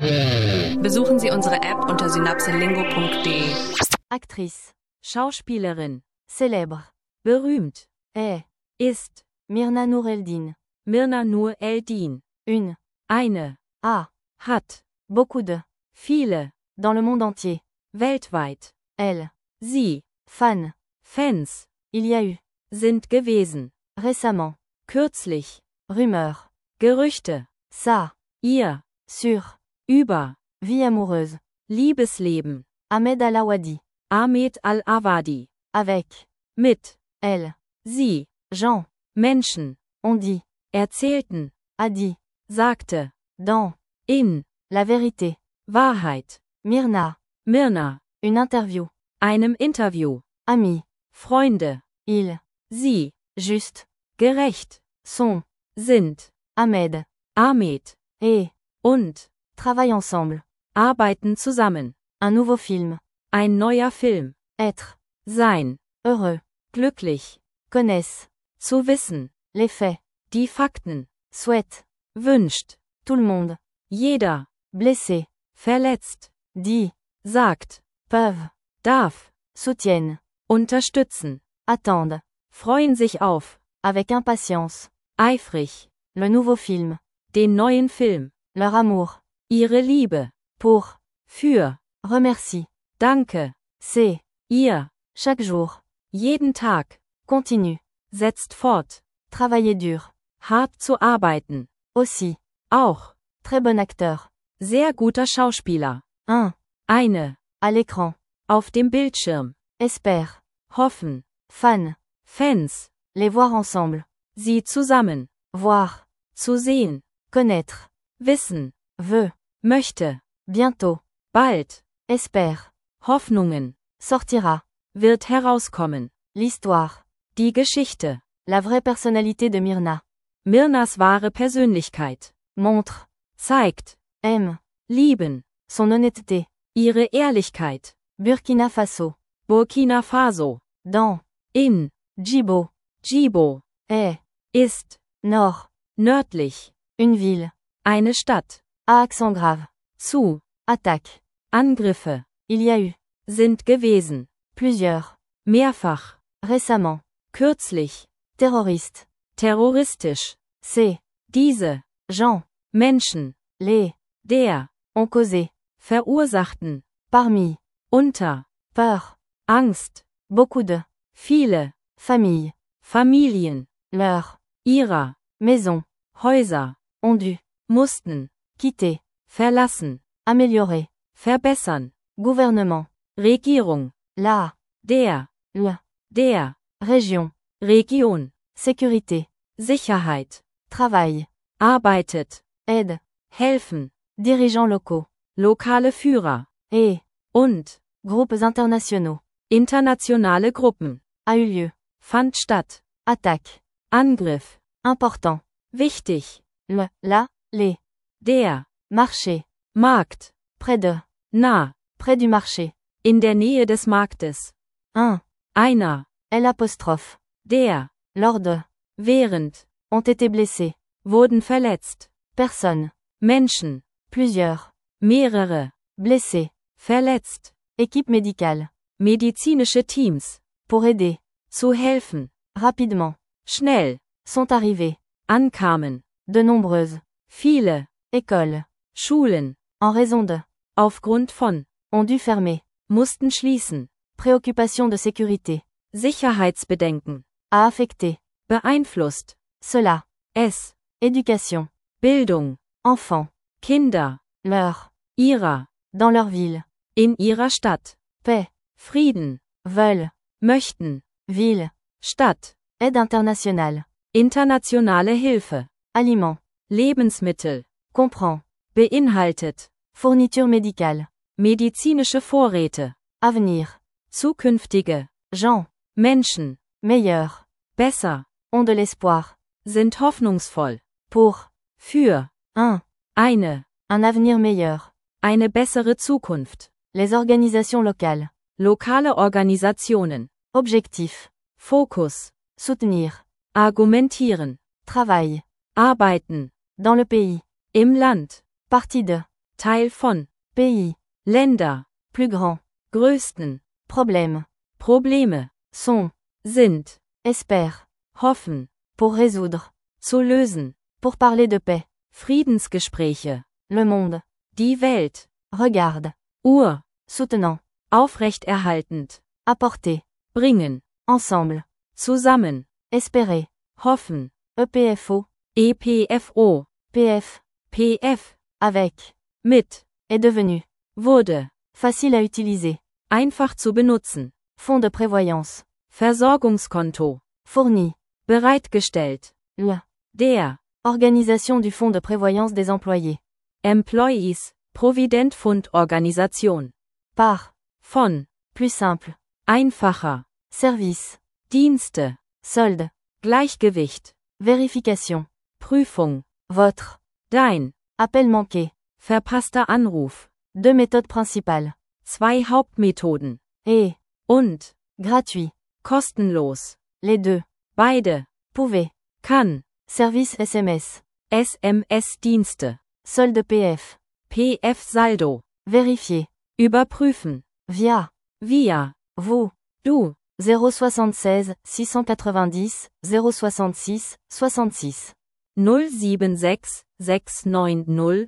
Besuchen Sie unsere App unter synapselingo.de. Actrice. Schauspielerin. Célèbre. Berühmt. Ist. Myrna Noor Eldin. Myrna Noor Eldin. Une. Eine. Hat. Beaucoup de. Viele. Dans le monde entier. Weltweit. Elle. Sie. Fan. Fans. Il y a eu. Sind gewesen. Récemment. Kürzlich. Rumeur. Gerüchte. Ça. Ihr. Sur. Über. Vie amoureuse. Liebesleben. Ahmed Al-Awadi. Ahmed Al-Awadi. Avec. Mit. Elle. Sie. Jean. Menschen. On dit. Erzählten. A dit. Sagte. Dans. In. La vérité. Wahrheit. Myrna. Myrna. Une interview. Einem Interview. Ami. Freunde. Il. Sie. Juste. Gerecht. Sont. Sind. Ahmed. Ahmed. Und. Travaillent ensemble. Arbeiten zusammen. Un nouveau film. Ein neuer Film. Être. Sein. Heureux. Glücklich. Connaissent. Zu wissen. Les faits. Die Fakten. Souhaite. Wünscht. Tout le monde. Jeder. Blessé. Verletzt. Dit. Sagt. Peuvent. Darf. Soutiennent. Unterstützen. Attendent. Freuen sich auf. Avec impatience. Eifrig. Le nouveau film. Den neuen Film. Leur amour. Ihre Liebe. Pour. Für. Remercie. Danke. C'est. Ihr. Chaque jour. Jeden Tag. Continue. Setzt fort. Travailler dur. Hart zu arbeiten. Aussi. Auch. Très bon acteur. Sehr guter Schauspieler. Un. Eine. À l'écran. Auf dem Bildschirm. Espère. Hoffen. Fan. Fans. Les voir ensemble. Sie zusammen. Voir. Zu sehen. Connaître. Wissen. Veut. Möchte. Bientôt. Bald. Espère. Hoffnungen. Sortira. Wird herauskommen. L'histoire. Die Geschichte. La vraie personnalité de Myrna. Myrnas wahre Persönlichkeit. Montre. Zeigt. Aime. Lieben. Son honnêteté. Ihre Ehrlichkeit. Burkina Faso. Burkina Faso. Dans. In. Djibo. Djibo. Ist. Nord. Nördlich. Une ville. Eine Stadt. À accent grave. Zu. Attaque. Angriffe. Il y a eu. Sind gewesen. Plusieurs. Mehrfach. Récemment. Kürzlich. Terroriste. Terroristisch. C'est. Diese. Gens. Menschen. Les. Der. Ont causé. Verursachten. Parmi. Unter. Peur. Angst. Beaucoup de. Viele. Familles. Familien. Leur. Ihrer. Maison. Häuser. Ont dû. Mussten. Quitter. Verlassen. Améliorer. Verbessern. Gouvernement. Regierung. La. Der. Der. Région. Region. Sécurité. Sicherheit. Travail. Arbeitet. Aide. Helfen. Dirigeants locaux. Lokale Führer. Und. Groupes internationaux. Internationale Gruppen. A eu lieu. Fand statt. Attaque. Angriff. Important. Wichtig. La. Les. Der. Marché. Markt. Près de. Nah. Près du marché. In der Nähe des Marktes. Un. Einer. L'apostrophe. Der. Lors de. Während. Ont été blessés. Wurden verletzt. Personne. Menschen. Plusieurs. Mehrere. Blessés. Verletzt. Équipe médicale. Medizinische Teams. Pour aider. Zu helfen. Rapidement. Schnell. Sont arrivés. Ankamen. De nombreuses. Viele. Écoles. Schulen. En raison de. Aufgrund von. Ont dû fermer. Mussten schließen. Préoccupation de sécurité. Sicherheitsbedenken. A affecté. Beeinflusst. Cela. Es. Éducation. Bildung. Enfants. Kinder. Leur. Ihrer. Dans leur ville. In ihrer Stadt. Paix. Frieden. Veulent. Möchten. Ville. Stadt. Aide internationale. Internationale Hilfe. Aliment. Lebensmittel. Comprend. Beinhaltet. Fourniture médicale. Medizinische Vorräte. Avenir. Zukünftige. Gens. Menschen. Meilleurs. Besser. Ont de l'espoir. Sind hoffnungsvoll. Pour. Für. Un avenir meilleur. Eine bessere Zukunft. Les organisations locales. Lokale Organisationen. Objectif. Fokus. Soutenir. Argumentieren. Travail. Arbeiten. Dans le pays. Im Land. Partie de. Teil von, pays, Länder, plus grand, größten, problème, Probleme, sont, sind, espère, hoffen, pour résoudre, zu lösen, pour parler de paix, Friedensgespräche, le monde, die Welt, regarde, Uhr, soutenant, aufrechterhaltend, apporter, bringen, ensemble, zusammen, espérer, hoffen, EPFO, EPFO, PF, PF, avec, mit, est devenu, wurde, facile à utiliser, einfach zu benutzen, fonds de prévoyance, Versorgungskonto, fourni, bereitgestellt, der, organisation du fonds de prévoyance des employés, Employees, Provident-Fund-Organisation, par, von, plus simple, einfacher, service, Dienste, solde, Gleichgewicht, vérification, Prüfung, votre, dein, appel manqué, verpasster Anruf, 2 méthodes principales, 2 Hauptmethoden, et, und, gratuit, kostenlos, les deux, beide, pouvez, kann, service SMS, SMS-Dienste, solde PF, PF-Saldo, vérifier, überprüfen, via, via, vous, du, 076 690 066 66, 076 690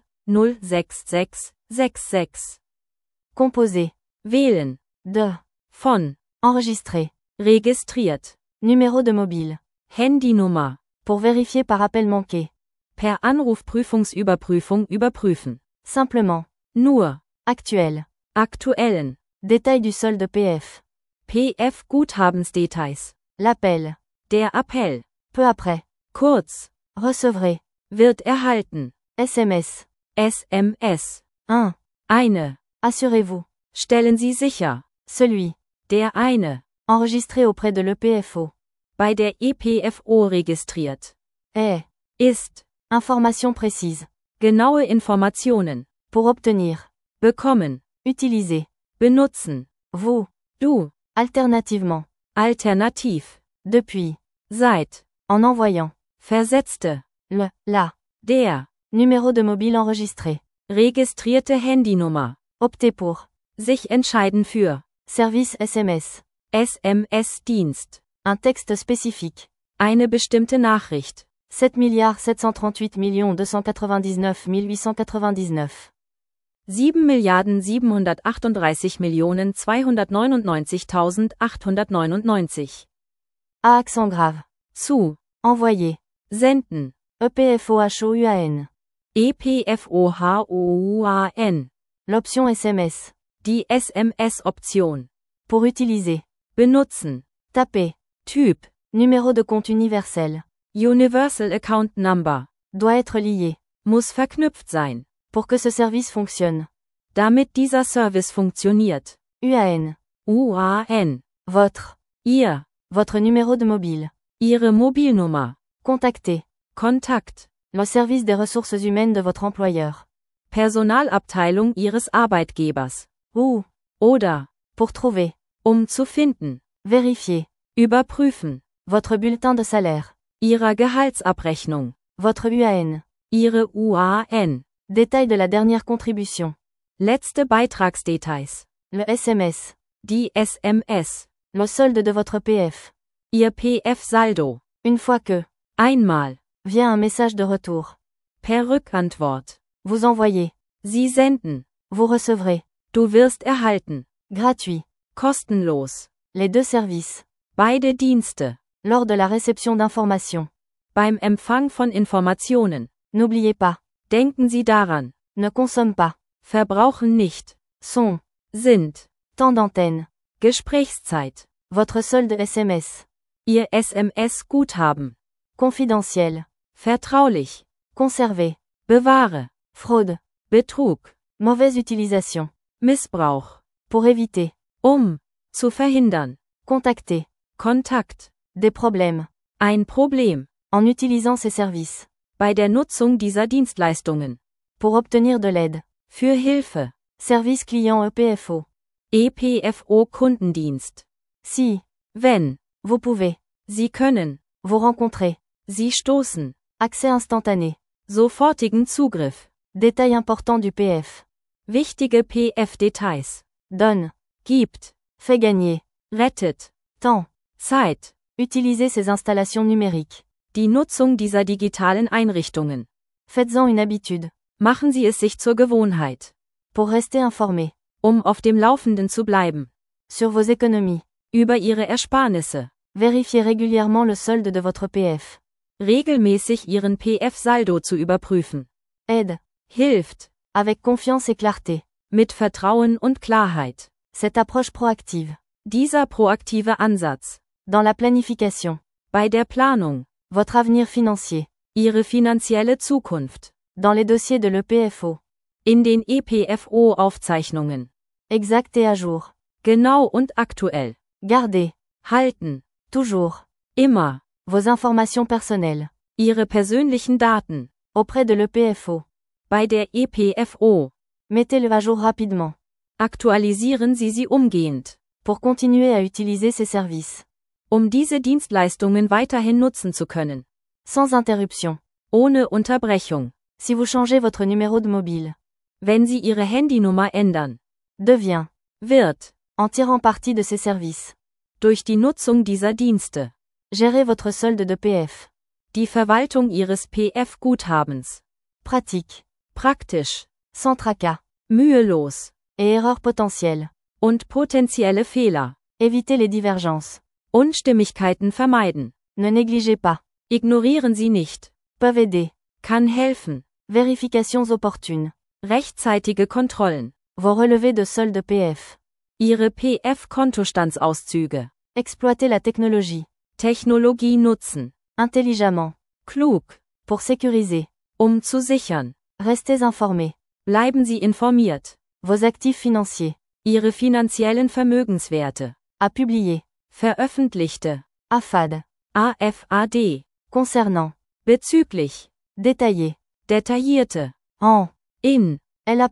066 66, composer, wählen, de, von, enregistrer, registriert, numéro de mobile, Handynummer, pour vérifier par appel manqué, per Anrufprüfungsüberprüfung überprüfen, simplement, nur, actuel, aktuellen, détail du solde PF, PF-Guthabensdetails, l'appel, der Appell, peu après, kurz, recevrez, wird erhalten, SMS, SMS, 1, eine, assurez-vous, stellen Sie sicher, celui, der eine, enregistré auprès de l'EPFO, bei der EPFO registriert, ist, information précise, genaue Informationen, pour obtenir, bekommen, utiliser, benutzen, vous, du, alternativement, alternativ, depuis, seit, en envoyant, versetzte, la, der, numéro de mobile enregistré, registrierte Handynummer, opter pour, sich entscheiden für, service SMS, SMS-Dienst, un texte spécifique, eine bestimmte Nachricht, 7 738 299 899, 7.738.299.899, à accent grave, zu, envoyer, senden, EPFOHOUAN, EPFOHOUAN, l'option SMS, die SMS-Option, pour utiliser, benutzen, taper, Typ, numéro de compte universel, Universal Account Number, doit être lié, muss verknüpft sein, pour que ce service fonctionne, damit dieser Service funktioniert, UAN, UAN, votre, ihr, votre numéro de mobile, ihre Mobilnummer, contacter, Kontakt, le service des ressources humaines de votre employeur, Personalabteilung ihres Arbeitgebers, ou, oder, pour trouver, zu finden, vérifier, überprüfen, votre bulletin de salaire, ihrer Gehaltsabrechnung, votre UAN, ihre UAN, détail de la dernière contribution, letzte Beitragsdetails, le SMS, die SMS, le solde de votre PF, ihr PF-Saldo, une fois que, einmal, via un message de retour, per Rückantwort, vous envoyez, sie senden, vous recevrez, du wirst erhalten, gratuit, kostenlos, les deux services, beide Dienste, lors de la réception d'informations, beim Empfang von Informationen, n'oubliez pas, denken Sie daran, ne consomme pas, verbrauchen nicht, sont, sind, temps d'antenne, Gesprächszeit, votre solde SMS, ihr SMS-Guthaben, confidentiel, vertraulich, conservé, bewahre, fraude, Betrug, mauvaise utilisation, Missbrauch, pour éviter, zu verhindern, contacter, Kontakt, des problèmes, ein Problem, en utilisant ces services, bei der Nutzung dieser Dienstleistungen, pour obtenir de l'aide, für Hilfe, service client EPFO, EPFO Kundendienst, si, wenn, vous pouvez, Sie können, vous rencontrer, Sie stoßen, accès instantané, sofortigen Zugriff, Détail important du PF. Wichtige PF-Details. Donne. Gibt. Fait gagner. Rettet. Temps. Zeit. Utilisez ces installations numériques. Die Nutzung dieser digitalen Einrichtungen. Faites-en une habitude. Machen Sie es sich zur Gewohnheit. Pour rester informé. Auf dem Laufenden zu bleiben. Sur vos économies. Über Ihre Ersparnisse. Vérifiez régulièrement le solde de votre PF. Regelmäßig Ihren PF-Saldo zu überprüfen. Aide. Hilft. Avec confiance et clarté. Mit Vertrauen und Klarheit. Cette approche proactive. Dieser proaktive Ansatz. Dans la planification. Bei der Planung. Votre avenir financier. Ihre finanzielle Zukunft. Dans les dossiers de l'EPFO. In den EPFO-Aufzeichnungen. Exact et à jour. Genau und aktuell. Gardez. Halten. Toujours. Immer. Vos informations personnelles. Ihre persönlichen Daten. Auprès de l'EPFO. Bei der EPFO. Mettez-le à jour rapidement. Aktualisieren Sie sie umgehend. Pour continuer à utiliser ces services. Diese Dienstleistungen weiterhin nutzen zu können. Sans interruption. Ohne Unterbrechung. Si vous changez votre numéro de mobile. Wenn Sie Ihre Handynummer ändern. Devient. Wird. En tirant parti de ces services. Durch die Nutzung dieser Dienste. Gérez votre solde de PF. Die Verwaltung Ihres PF-Guthabens. Pratique. Praktisch. Sans tracas. Mühelos. Et erreurs potentielles. Und potenzielle Fehler. Évitez les divergences. Unstimmigkeiten vermeiden. Ne négligez pas. Ignorieren Sie nicht. Peuvent aider. Kann helfen. Vérifications opportunes. Rechtzeitige Kontrollen. Vos relevés de solde PF. Ihre PF-Kontostandauszüge. Exploitez la technologie. Technologie nutzen. Intelligemment. Klug. Pour sécuriser. Zu sichern. Restez informés. Bleiben Sie informiert. Vos actifs financiers. Ihre finanziellen Vermögenswerte. À publier. Veröffentlichte. AFAD. AFAD. Concernant. Bezüglich. Détaillé. Detaillierte. En. In. L'.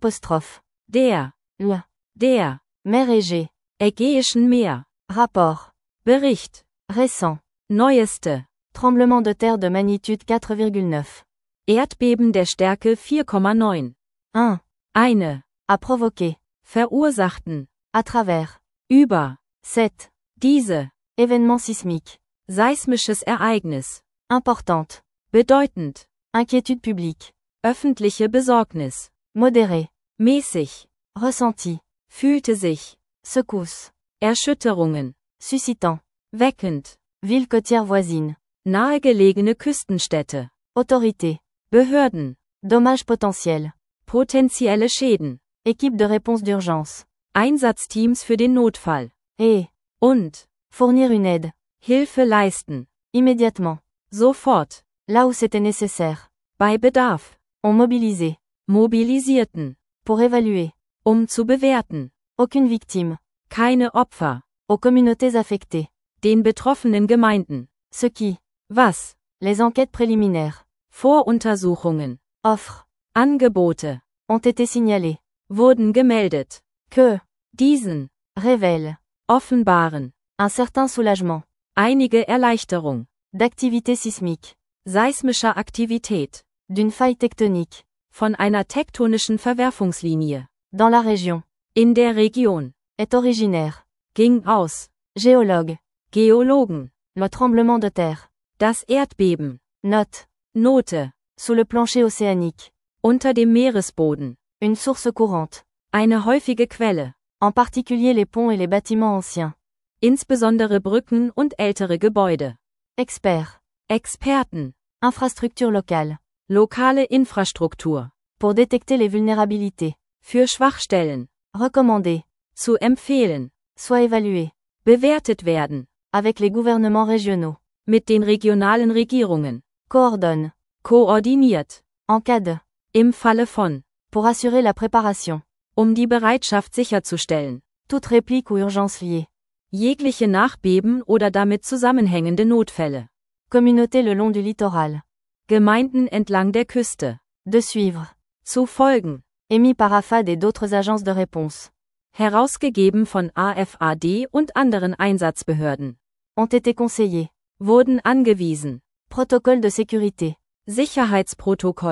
Der. Le. Der. Mer Égée. Ägäischen Meer. Rapport. Bericht. Récent. Neueste. Tremblement de terre de magnitude 4,9. Erdbeben der Stärke 4,9. 1. Eine. A provoqué. Verursachten. À travers. Über. 7. Diese. Événement sismique. Seismisches Ereignis. Importante. Bedeutend. Inquiétude publique. Öffentliche Besorgnis. Modéré. Mäßig. Ressenti. Fühlte sich. Secousse. Erschütterungen. Suscitant. Weckend. Ville côtière voisine. Nahegelegene Küstenstädte. Autorité. Behörden. Dommages potentiels. Potenzielle Schäden. Équipe de réponse d'urgence. Einsatzteams für den Notfall. Et. Und. Fournir une aide. Hilfe leisten. Immédiatement. Sofort. Là où c'était nécessaire. Bei Bedarf. On mobilisé. Mobilisierten. Pour évaluer. Zu bewerten. Aucune victime. Keine Opfer. Aux communautés affectées. Den betroffenen Gemeinden. Ce qui. Was. Les enquêtes préliminaires. Voruntersuchungen. Offres. Angebote. Ont été signalées. Wurden gemeldet. Que. Diesen. Révèle. Offenbaren. Un certain soulagement. Einige Erleichterung. D'activité sismique. Seismischer Aktivität. D'une faille tectonique. Von einer tektonischen Verwerfungslinie. Dans la région. In der Region. Est originaire. Ging aus. Géologue. Geologen. Le tremblement de terre. Das Erdbeben. Note. Note. Sous le plancher océanique. Unter dem Meeresboden. Une source courante. Eine häufige Quelle. En particulier les ponts et les bâtiments anciens. Insbesondere Brücken und ältere Gebäude. Expert. Experten. Infrastructure locale. Lokale Infrastruktur. Pour détecter les vulnérabilités. Für Schwachstellen. Recommander. Zu empfehlen. Soit évalué. Bewertet werden. Avec les gouvernements régionaux. Mit den regionalen Regierungen. Coordonne. Koordiniert. Encadre. Im Falle von. Pour assurer la préparation. Die Bereitschaft sicherzustellen. Toute réplique ou urgence liée. Jegliche Nachbeben oder damit zusammenhängende Notfälle. Communauté le long du littoral. Gemeinden entlang der Küste. De suivre. Zu folgen. Émis par AFAD et d'autres agences de réponse. Herausgegeben von AFAD und anderen Einsatzbehörden. Ont été conseillés. Wurden angewiesen. Protocole de sécurité. Sicherheitsprotokolle.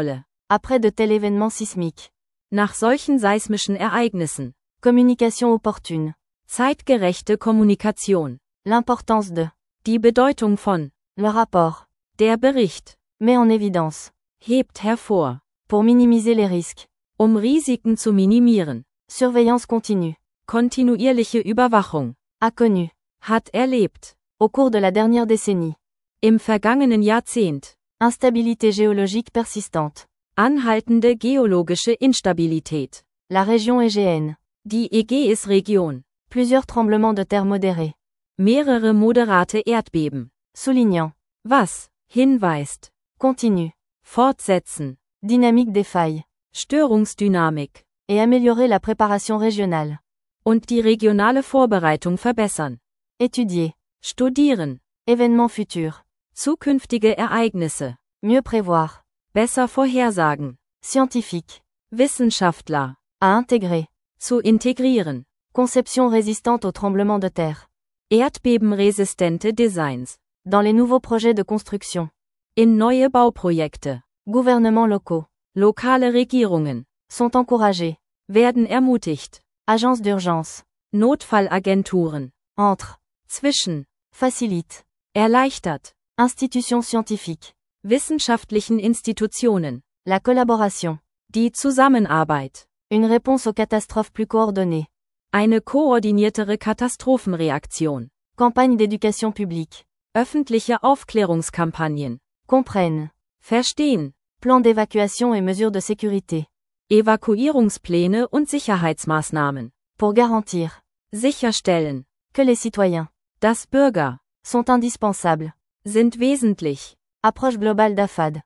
Après de tels événements sismiques. Nach solchen seismischen Ereignissen. Communication opportune. Zeitgerechte Kommunikation. L'importance de. Die Bedeutung von. Le rapport. Der Bericht. Met en évidence. Hebt hervor. Pour minimiser les risques. Risiken zu minimieren. Surveillance continue. Kontinuierliche Überwachung. A connu. Hat erlebt. Au cours de la dernière décennie. Im vergangenen Jahrzehnt. Instabilité géologique persistante. Anhaltende geologische Instabilität. La région égéenne. Die Ägäisregion. Plusieurs tremblements de terre modérés. Mehrere moderate Erdbeben. Soulignant. Was hinweist. Continue. Fortsetzen. Dynamique des failles. Störungsdynamik. Et améliorer la préparation régionale. Und die regionale Vorbereitung verbessern. Étudier. Studieren. Événements futurs. Zukünftige Ereignisse. Mieux prévoir. Besser vorhersagen. Scientifique. Wissenschaftler. À intégrer. Zu integrieren. Conception résistante aux tremblements de terre. Erdbebenresistente Designs. Dans les nouveaux projets de construction. In neue Bauprojekte. Gouvernements locaux. Lokale Regierungen. Sont encouragés. Werden ermutigt. Agences d'urgence. Notfallagenturen. Entre. Zwischen. Facilite. Erleichtert. Institutions scientifiques. Wissenschaftlichen Institutionen. La collaboration. Die Zusammenarbeit. Une réponse aux catastrophes plus coordonnée. Eine koordiniertere Katastrophenreaktion. Campagne d'éducation publique. Öffentliche Aufklärungskampagnen. Comprennent. Verstehen. Plan d'évacuation et mesures de sécurité. Evakuierungspläne und Sicherheitsmaßnahmen. Pour garantir. Sicherstellen. Que les citoyens. Dass Bürger. Sont indispensables. Sind wesentlich. Approche globale d'AFAD.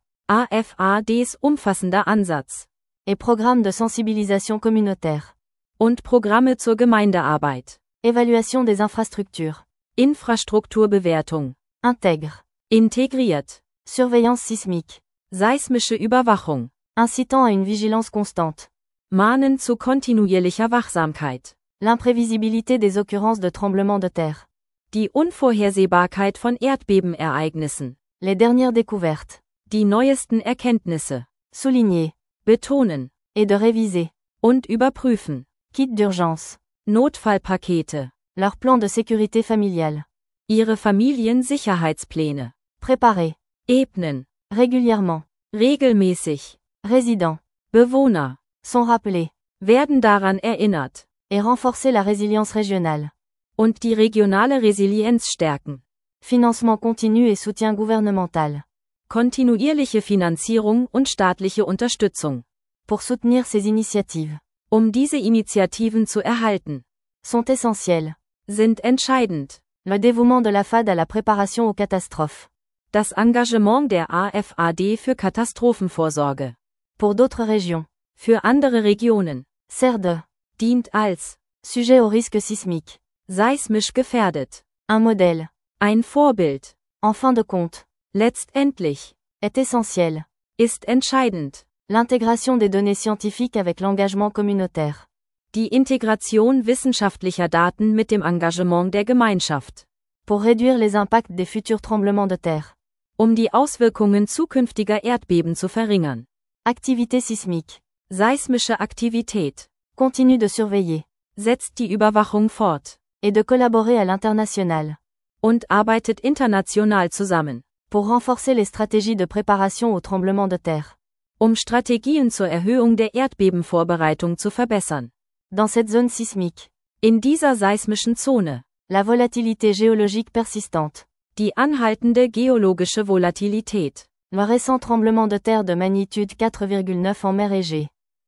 AFADs umfassender Ansatz. Et programme de sensibilisation communautaire. Und Programme zur Gemeindearbeit. Évaluation des infrastructures. Infrastrukturbewertung. Intègre. Integriert. Surveillance sismique. Seismische Überwachung. Incitant à une vigilance constante. Mahnen zu kontinuierlicher Wachsamkeit. L'imprévisibilité des occurrences de tremblements de terre. Die Unvorhersehbarkeit von Erdbebenereignissen. Les dernières découvertes. Die neuesten Erkenntnisse. Souligner. Betonen. Et de réviser. Und überprüfen. Kit d'urgence. Notfallpakete. Leur plan de sécurité familiale. Ihre Familiensicherheitspläne. Préparer. Ebnen. Régulièrement. Regelmäßig. Résidents. Bewohner. Sont rappelés. Werden daran erinnert. Et renforcer la résilience régionale. Und die regionale Resilienz stärken. Financement continu et soutien gouvernemental. Kontinuierliche Finanzierung und staatliche Unterstützung. Pour soutenir ces initiatives. Diese Initiativen zu erhalten. Sont essentielles. Sind entscheidend. Le dévouement de l'AFAD à la préparation aux catastrophes. Das Engagement der AFAD für Katastrophenvorsorge. Pour d'autres régions. Für andere Regionen. Sert de. Dient als. Sujet au risque sismique. Seismisch gefährdet. Un modèle. Ein Vorbild. En fin de compte. Letztendlich. Est essentiel. Ist entscheidend. L'intégration des données scientifiques avec l'engagement communautaire. Die Integration wissenschaftlicher Daten mit dem Engagement der Gemeinschaft. Pour réduire les impacts des futurs tremblements de terre. Die Auswirkungen zukünftiger Erdbeben zu verringern. Activité sismique. Seismische Aktivität. Continue de surveiller. Setzt die Überwachung fort. Et de collaborer à l'international. Und arbeitet international zusammen. Pour renforcer les stratégies de préparation aux tremblements de terre. Strategien zur Erhöhung der Erdbebenvorbereitung zu verbessern. Dans cette zone sismique. In dieser seismischen Zone. La volatilité géologique persistante. Die anhaltende geologische Volatilität. Le récent tremblement de terre de magnitude 4,9 en mer Égée.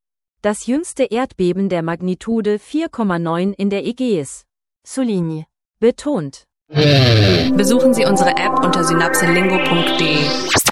Das jüngste Erdbeben der Magnitude 4,9 in der Ägäis. Souligne. Betont. Besuchen Sie unsere App unter synapselingo.de.